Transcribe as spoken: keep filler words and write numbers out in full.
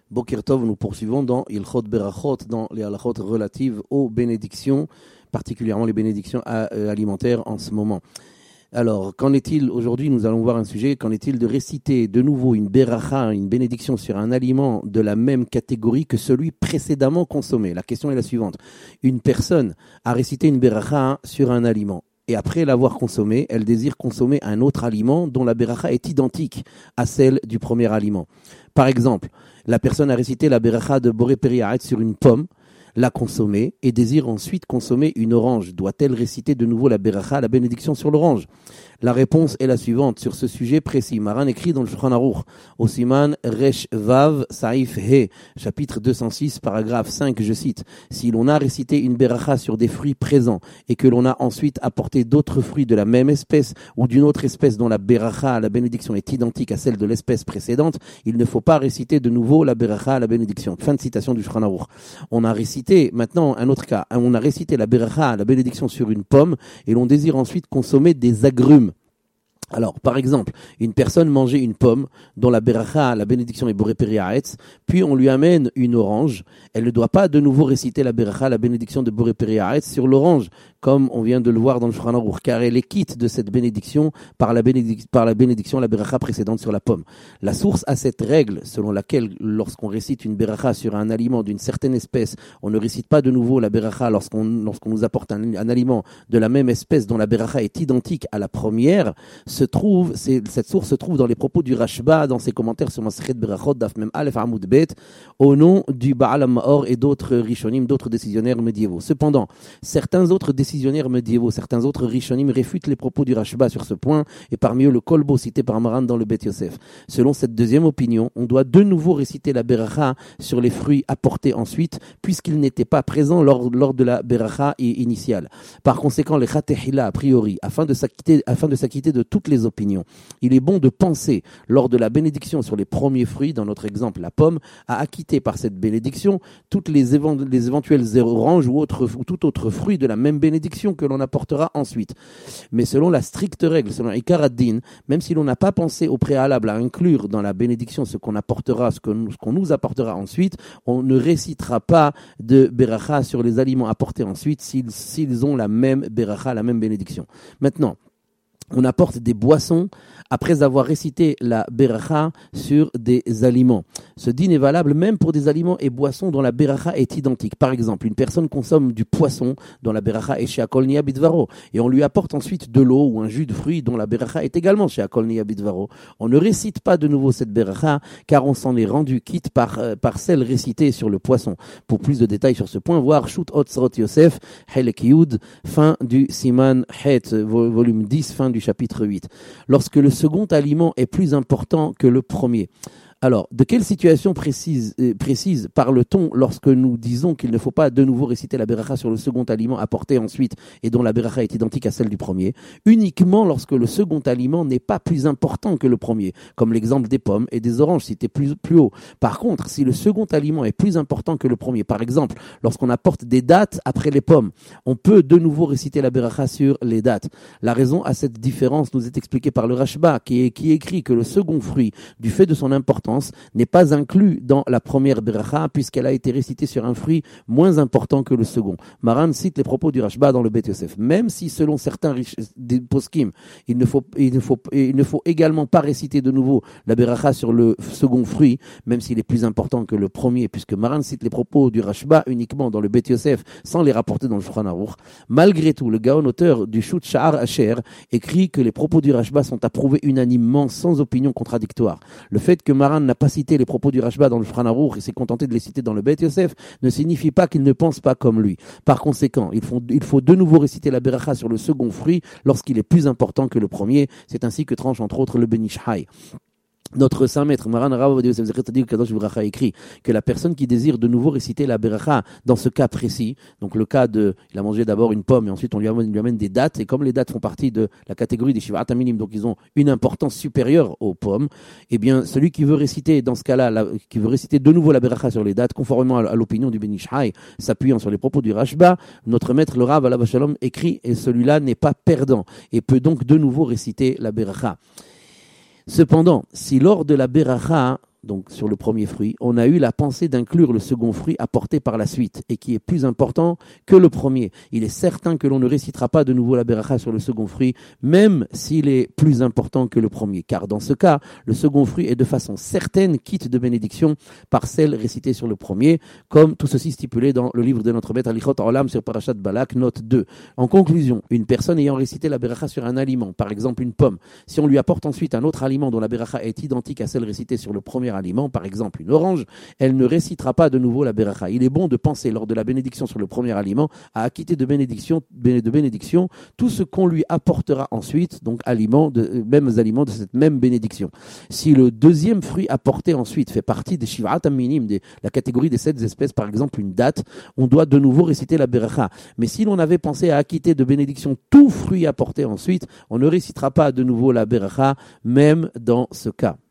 Boker Tov, nous poursuivons dans Ilchot Berachot, dans les halachot relatives aux bénédictions, particulièrement les bénédictions alimentaires en ce moment. Alors, qu'en est-il aujourd'hui? Nous allons voir un sujet. Qu'en est-il de réciter de nouveau une beracha, une bénédiction sur un aliment de la même catégorie que celui précédemment consommé? La question est la suivante. Une personne a récité une beracha sur un aliment. Et après l'avoir consommé, elle désire consommer un autre aliment dont la beracha est identique à celle du premier aliment. Par exemple, la personne a récité la beracha de Boré Peri Haaretz sur une pomme, l'a consommée et désire ensuite consommer une orange. Doit-elle réciter de nouveau la beracha, la bénédiction sur l'orange? La réponse est la suivante sur ce sujet précis. Maran écrit dans le Shulchan Aruch, au Siman Resh Vav Saif He, chapitre deux cent six, paragraphe cinq, je cite, si l'on a récité une beracha sur des fruits présents et que l'on a ensuite apporté d'autres fruits de la même espèce ou d'une autre espèce dont la beracha, la bénédiction est identique à celle de l'espèce précédente, il ne faut pas réciter de nouveau la beracha, la bénédiction. Fin de citation du Shulchan Aruch. On a récité, maintenant un autre cas, on a récité la beracha, la bénédiction sur une pomme et l'on désire ensuite consommer des agrumes. Alors, par exemple, une personne mangeait une pomme dont la beracha, la bénédiction est Boré Peri Haaretz, puis on lui amène une orange. Elle ne doit pas de nouveau réciter la beracha, la bénédiction de Boré Peri Haaretz sur l'orange, comme on vient de le voir dans le Shulchan Aruch, car elle est quitte de cette bénédiction par la, bénédic- par la bénédiction, la beracha précédente sur la pomme. La source à cette règle, selon laquelle lorsqu'on récite une beracha sur un aliment d'une certaine espèce, on ne récite pas de nouveau la beracha lorsqu'on, lorsqu'on nous apporte un, un aliment de la même espèce dont la beracha est identique à la première, se trouve, c'est, cette source se trouve dans les propos du Rashba, dans ses commentaires sur Masechet Berachot, Daf Mem Aleph Amoud Bet, au nom du Baal HaMaor et d'autres Rishonim, d'autres décisionnaires médiévaux. Cependant, certains autres décisionnaires médiévaux, certains autres Rishonim réfutent les propos du Rashba sur ce point, et parmi eux le Kolbo cité par Maran dans le Bet Yosef. Selon cette deuxième opinion, on doit de nouveau réciter la Beracha sur les fruits apportés ensuite, puisqu'ils n'étaient pas présents lors, lors de la Beracha initiale. Par conséquent, les Chatehila, a priori, afin de s'acquitter, afin de s'acquitter de toutes les opinions, il est bon de penser, lors de la bénédiction sur les premiers fruits, dans notre exemple la pomme, à acquitter par cette bénédiction toutes les, évent- les éventuelles oranges ou, autres, ou tout autre fruit de la même bénédiction que l'on apportera ensuite. Mais selon la stricte règle, selon Ikar ad-Din, même si l'on n'a pas pensé au préalable à inclure dans la bénédiction ce qu'on apportera, ce, que nous, ce qu'on nous apportera ensuite, on ne récitera pas de beracha sur les aliments apportés ensuite s'ils, s'ils ont la même beracha, la même bénédiction. Maintenant, on apporte des boissons après avoir récité la beracha sur des aliments. Ce din est valable même pour des aliments et boissons dont la beracha est identique. Par exemple, une personne consomme du poisson dont la beracha est chez Akol Nia Bidvaro et on lui apporte ensuite de l'eau ou un jus de fruits dont la beracha est également chez Akol Nia Bidvaro. On ne récite pas de nouveau cette beracha car on s'en est rendu quitte par, euh, par celle récitée sur le poisson. Pour plus de détails sur ce point, voir Shut Otzrot Yosef, Helek Yud, fin du Siman Het, volume dix, fin du chapitre huit. Lorsque le second aliment est plus important que le premier. Alors, de quelle situation précise, euh, précise parle-t-on lorsque nous disons qu'il ne faut pas de nouveau réciter la beracha sur le second aliment apporté ensuite et dont la beracha est identique à celle du premier? Uniquement lorsque le second aliment n'est pas plus important que le premier, comme l'exemple des pommes et des oranges cité plus, plus haut. Par contre, si le second aliment est plus important que le premier, par exemple, lorsqu'on apporte des dattes après les pommes, on peut de nouveau réciter la beracha sur les dattes. La raison à cette différence nous est expliquée par le Rashba, qui, est, qui écrit que le second fruit, du fait de son importance, n'est pas inclus dans la première beracha puisqu'elle a été récitée sur un fruit moins important que le second. Maran cite les propos du Rashba dans le Bet Yosef. Même si selon certains riches, des poskim, il ne faut il ne faut il ne faut également pas réciter de nouveau la beracha sur le second fruit, même s'il est plus important que le premier, puisque Maran cite les propos du Rashba uniquement dans le Bet Yosef sans les rapporter dans le Shulchan Aruch. Malgré tout, le Gaon, auteur du Shut Sha'ar Asher, écrit que les propos du Rashba sont approuvés unanimement sans opinion contradictoire. Le fait que Maran n'a pas cité les propos du Rashba dans le Shulchan Aruch et s'est contenté de les citer dans le Bet Yosef ne signifie pas qu'il ne pense pas comme lui. Par conséquent, il faut, il faut de nouveau réciter la beracha sur le second fruit lorsqu'il est plus important que le premier. C'est ainsi que tranche entre autres le Ben Ish Hai. Notre saint maître Maran Rav Yosef Zechariah Kadosh Bracha écrit que la personne qui désire de nouveau réciter la beracha dans ce cas précis, donc le cas de, il a mangé d'abord une pomme et ensuite on lui amène, lui amène des dattes, et comme les dattes font partie de la catégorie des Shivat Aminim, donc ils ont une importance supérieure aux pommes, eh bien celui qui veut réciter dans ce cas-là, la, qui veut réciter de nouveau la beracha sur les dattes, conformément à, à l'opinion du Ben Ish Hai, s'appuyant sur les propos du Rashba, notre maître le Rav Alav Shalom écrit, et celui-là n'est pas perdant et peut donc de nouveau réciter la beracha. Cependant, si lors de la beracha, donc sur le premier fruit, on a eu la pensée d'inclure le second fruit apporté par la suite et qui est plus important que le premier. Il est certain que l'on ne récitera pas de nouveau la beracha sur le second fruit, même s'il est plus important que le premier, car dans ce cas, le second fruit est de façon certaine quitte de bénédiction par celle récitée sur le premier, comme tout ceci stipulé dans le livre de notre maître Alichot Olam sur Parashat Balak, note deux. En conclusion, une personne ayant récité la beracha sur un aliment, par exemple une pomme, si on lui apporte ensuite un autre aliment dont la beracha est identique à celle récitée sur le premier aliment, par exemple une orange, elle ne récitera pas de nouveau la beracha. Il est bon de penser lors de la bénédiction sur le premier aliment à acquitter de bénédiction, de bénédiction tout ce qu'on lui apportera ensuite, donc aliments de, mêmes aliments de cette même bénédiction. Si le deuxième fruit apporté ensuite fait partie des shivat minim, de la catégorie des sept espèces, par exemple une date, on doit de nouveau réciter la beracha. Mais si l'on avait pensé à acquitter de bénédiction tout fruit apporté ensuite, on ne récitera pas de nouveau la beracha, même dans ce cas.